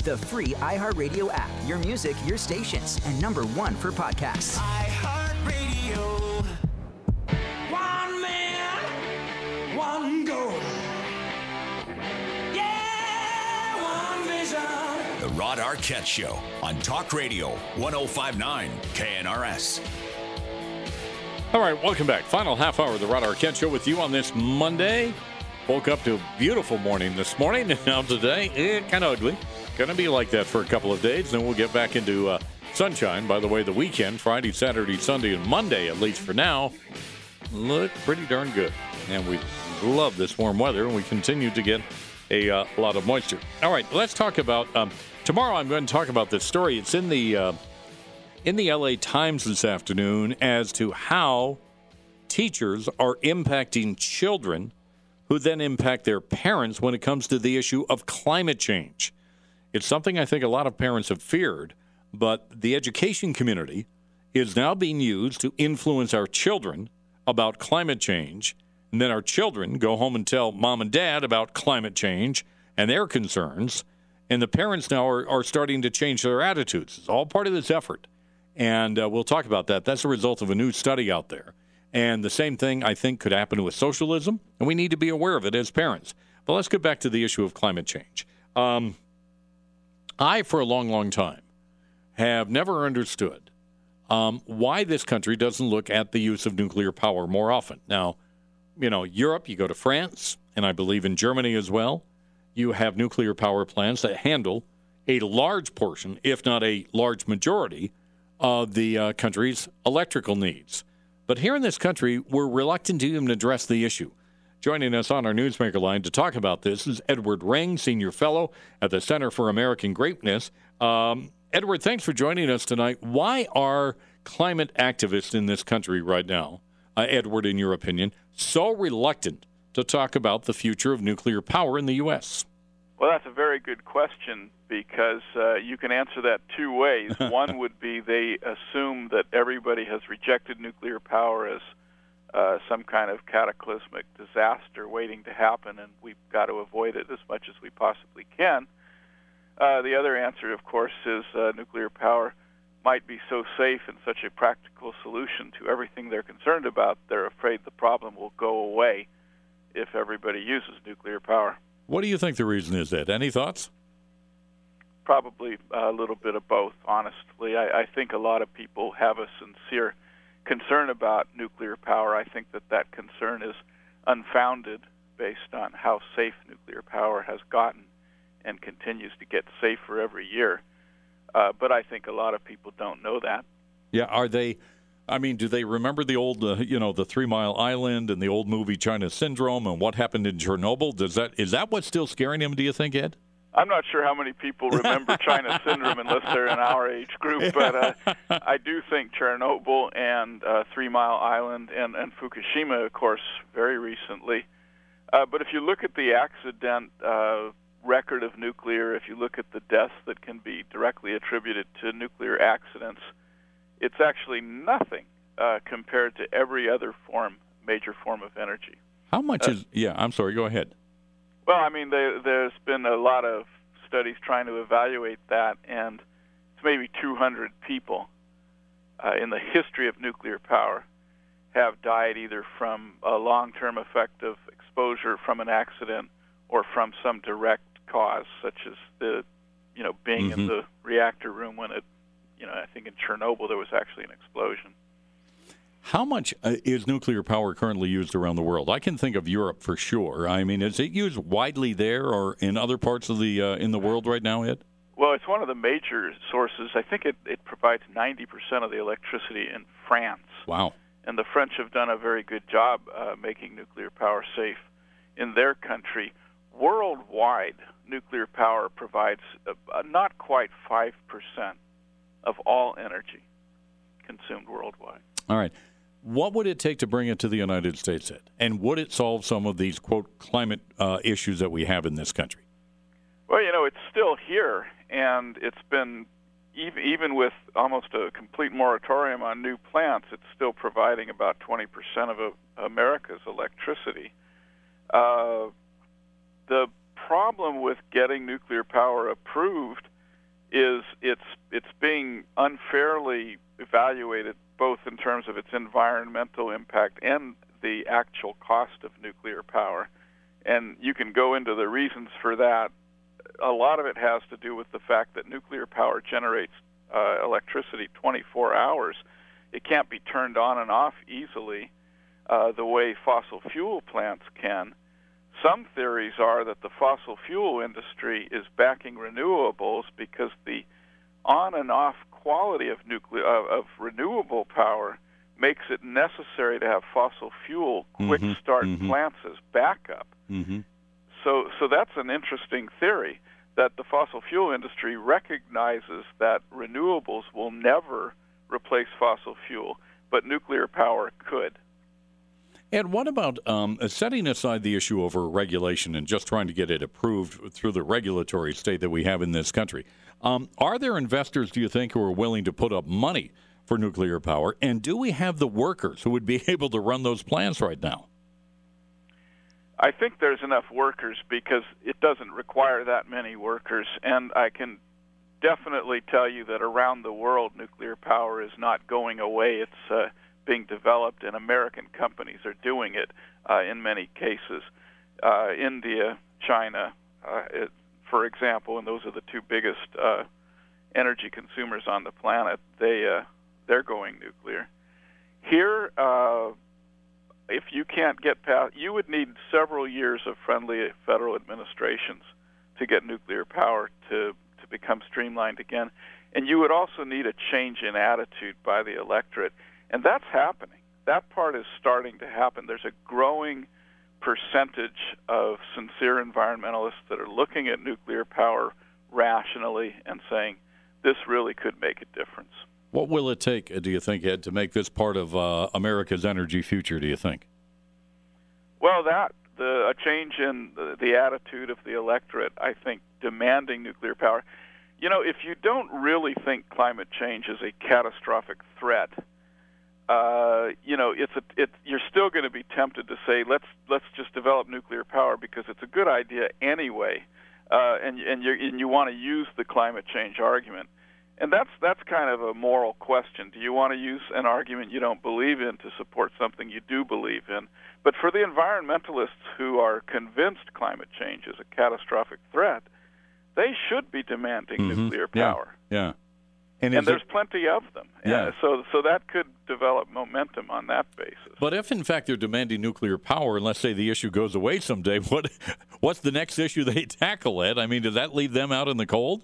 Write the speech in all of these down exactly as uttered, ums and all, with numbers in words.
the free iHeartRadio app. Your music, your stations, and number one for podcasts. iHeartRadio. One man, one goal. Yeah, one vision. The Rod Arquette Show on Talk Radio one oh five point nine K N R S. All right, welcome back. Final half hour of the Rod Arquette Show with you on this Monday. Woke up to a beautiful morning this morning, and now today, eh, kind of ugly. Going to be like that for a couple of days, then we'll get back into uh, sunshine. By the way, the weekend, Friday, Saturday, Sunday, and Monday, at least for now, look pretty darn good. And we love this warm weather, and we continue to get a uh, lot of moisture. All right, let's talk about, um, tomorrow I'm going to talk about this story. It's in the, uh, in the L A Times this afternoon as to how teachers are impacting children who then impact their parents when it comes to the issue of climate change. It's something I think a lot of parents have feared, but the education community is now being used to influence our children about climate change, and then our children go home and tell mom and dad about climate change and their concerns, and the parents now are, are starting to change their attitudes. It's all part of this effort, and uh, we'll talk about that. That's a result of a new study out there. And the same thing, I think, could happen with socialism, and we need to be aware of it as parents. But let's get back to the issue of climate change. Um, I, for a long, long time, have never understood um, why this country doesn't look at the use of nuclear power more often. Now, you know, Europe, you go to France, and I believe in Germany as well, you have nuclear power plants that handle a large portion, if not a large majority, of the uh, country's electrical needs. But here in this country, we're reluctant to even address the issue. Joining us on our Newsmaker line to talk about this is Edward Ring, Senior Fellow at the Center for American Greatness. Um, Edward, thanks for joining us tonight. Why are climate activists in this country right now, uh, Edward, in your opinion, so reluctant to talk about the future of nuclear power in the U S? Well, that's a very good question because uh, you can answer that two ways. One would be they assume that everybody has rejected nuclear power as uh, some kind of cataclysmic disaster waiting to happen, and we've got to avoid it as much as we possibly can. Uh, the other answer, of course, is uh, nuclear power might be so safe and such a practical solution to everything they're concerned about, they're afraid the problem will go away if everybody uses nuclear power. What do you think the reason is, Ed? Any thoughts? Probably a little bit of both, honestly. I, I think a lot of people have a sincere concern about nuclear power. I think that that concern is unfounded based on how safe nuclear power has gotten and continues to get safer every year. Uh, but I think a lot of people don't know that. Yeah, are they... I mean, do they remember the old, uh, you know, the Three Mile Island and the old movie China Syndrome and what happened in Chernobyl? Does that is that what's still scaring them, do you think, Ed? I'm not sure how many people remember China Syndrome unless they're in our age group, but uh, I do think Chernobyl and uh, Three Mile Island and, and Fukushima, of course, very recently. Uh, but if you look at the accident uh, record of nuclear, if you look at the deaths that can be directly attributed to nuclear accidents, it's actually nothing uh, compared to every other form, major form of energy. How much uh, is, yeah, I'm sorry, go ahead. Well, I mean, they, there's been a lot of studies trying to evaluate that, and it's maybe two hundred people uh, in the history of nuclear power have died either from a long-term effect of exposure from an accident or from some direct cause, such as the, you know, being mm-hmm. in the reactor room when it, you know, I think in Chernobyl there was actually an explosion. How much uh, is nuclear power currently used around the world? I can think of Europe for sure. I mean, is it used widely there or in other parts of the uh, in the world right now, Ed? Well, it's one of the major sources. I think it, it provides ninety percent of the electricity in France. Wow. And the French have done a very good job uh, making nuclear power safe in their country. Worldwide, nuclear power provides uh, uh, not quite five percent of all energy consumed worldwide. All right. What would it take to bring it to the United States, Ed? And would it solve some of these, quote, climate uh, issues that we have in this country? Well, you know, it's still here, and it's been, even, even with almost a complete moratorium on new plants, it's still providing about twenty percent of uh, America's electricity. Uh, the problem with getting nuclear power approved is it's it's being unfairly evaluated both in terms of its environmental impact and the actual cost of nuclear power. And you can go into the reasons for that. A lot of it has to do with the fact that nuclear power generates uh, electricity twenty-four hours. It can't be turned on and off easily uh, the way fossil fuel plants can. Some theories are that the fossil fuel industry is backing renewables because the on and off quality of nuclear of, of renewable power makes it necessary to have fossil fuel quick Mm-hmm, start mm-hmm. plants as backup. Mm-hmm. So, so that's an interesting theory, that the fossil fuel industry recognizes that renewables will never replace fossil fuel, but nuclear power could. And what about um, setting aside the issue over regulation and just trying to get it approved through the regulatory state that we have in this country? Um, are there investors, do you think, who are willing to put up money for nuclear power? And do we have the workers who would be able to run those plants right now? I think there's enough workers because it doesn't require that many workers. And I can definitely tell you that around the world, nuclear power is not going away. It's uh, being developed, and American companies are doing it uh, in many cases. Uh, India, China, uh, it, for example, and those are the two biggest uh, energy consumers on the planet, they, uh, they're going nuclear. Here, uh, if you can't get past, you would need several years of friendly federal administrations to get nuclear power to, to become streamlined again. And you would also need a change in attitude by the electorate. And that's happening. That part is starting to happen. There's a growing percentage of sincere environmentalists that are looking at nuclear power rationally and saying, this really could make a difference. What will it take, do you think, Ed, to make this part of uh, America's energy future, do you think? Well, that, the, a change in the, the attitude of the electorate, I think, demanding nuclear power. You know, if you don't really think climate change is a catastrophic threat, uh, you know, it's a, it, you're still going to be tempted to say, let's let's just develop nuclear power because it's a good idea anyway, uh, and and, you're, and you want to use the climate change argument. And that's that's kind of a moral question. Do you want to use an argument you don't believe in to support something you do believe in? But for the environmentalists who are convinced climate change is a catastrophic threat, they should be demanding Mm-hmm. nuclear power. Yeah, yeah. And, And is there's it, plenty of them. Yeah. Uh, so so that could develop momentum on that basis. but if, in fact, they're demanding nuclear power, and let's say the issue goes away someday, what what's the next issue they tackle, Ed? I mean, does that leave them out in the cold?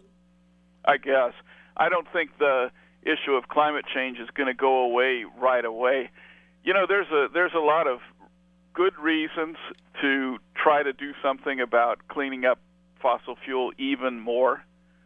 I guess. I don't think the issue of climate change is going to go away right away. You know, there's a there's a lot of good reasons to try to do something about cleaning up fossil fuel even more.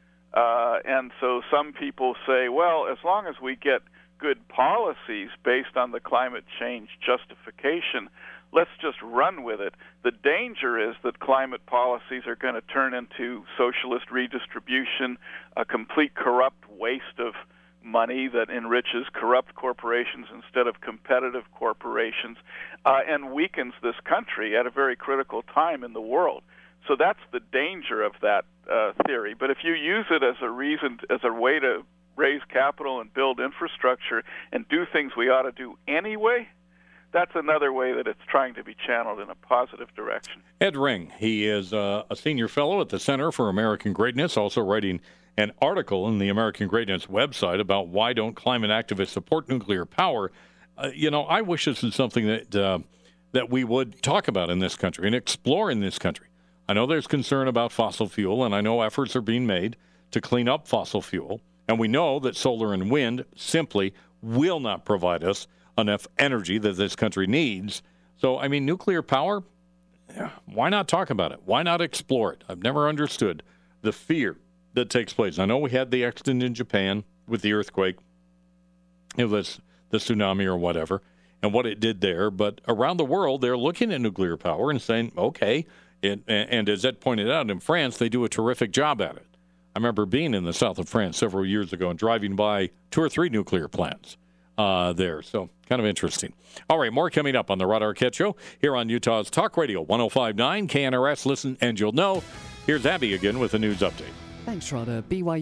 Uh, and so some people say, well, as long as we get good policies based on the climate change justification, let's just run with it. The danger is that climate policies are going to turn into socialist redistribution, a complete corrupt waste of money that enriches corrupt corporations instead of competitive corporations, uh, and weakens this country at a very critical time in the world. So that's the danger of that uh, theory. But if you use it as a reason, as a way to raise capital and build infrastructure and do things we ought to do anyway, that's another way that it's trying to be channeled in a positive direction. Ed Ring, he is uh, a senior fellow at the Center for American Greatness, also writing an article in the American Greatness website about why don't climate activists support nuclear power. Uh, you know, I wish this is something that uh, that we would talk about in this country and explore in this country. I know there's concern about fossil fuel, and I know efforts are being made to clean up fossil fuel, and we know that solar and wind simply will not provide us enough energy that this country needs. So, I mean, nuclear power, yeah, why not talk about it? Why not explore it? I've never understood the fear that takes place. I know we had the accident in Japan with the earthquake, it was the tsunami or whatever, and what it did there. But around the world, they're looking at nuclear power and saying, okay, it, and, and as Ed pointed out, in France, they do a terrific job at it. I remember being in the south of France several years ago and driving by two or three nuclear plants uh, there. So kind of interesting. All right, more coming up on the Rod Arquette Show here on Utah's Talk Radio one oh five point nine K N R S. Listen and you'll know. Here's Abby again with a news update. Thanks, Rod. Uh, B Y U